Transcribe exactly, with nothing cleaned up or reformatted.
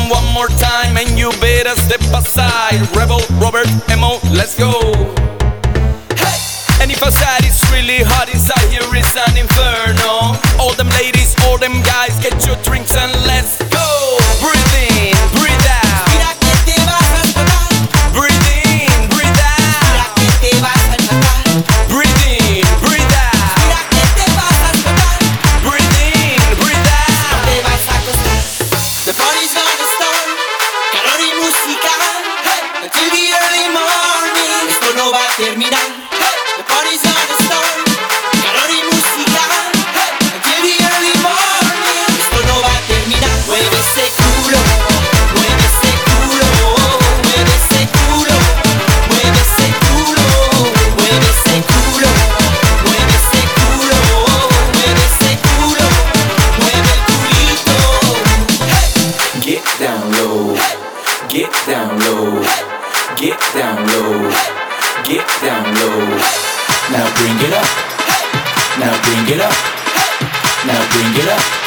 one more time and you better step aside. Rebel, Robert, Emo, let's go. Hey! And if outside it's really hot, inside here is an inferno. All them ladies, all them guys, get your drinks and let's go. Breathe in, breathe out. Mira que te vas a explotar. Breathe in, breathe out. Mira que te vas a explotar. Breathe in, breathe out. Mira que te vas a explotar. Breathe in, breathe out. Te vas a acostar. The party's gonna start. Calor y música. Hey, until the early morning. Esto no va a terminar. Hey, the party's gonna start. Calor y música. Hey, until the early morning. Esto no va a terminar. Mueve ese culo. Mueve ese culo. Mueve ese culo. Mueve ese culo. Mueve ese culo. Mueve ese culo. Mueve ese culo. Mueve el culito. Get down low, get down low, get down low, get down low. Now bring it up, now bring it up, now bring it up.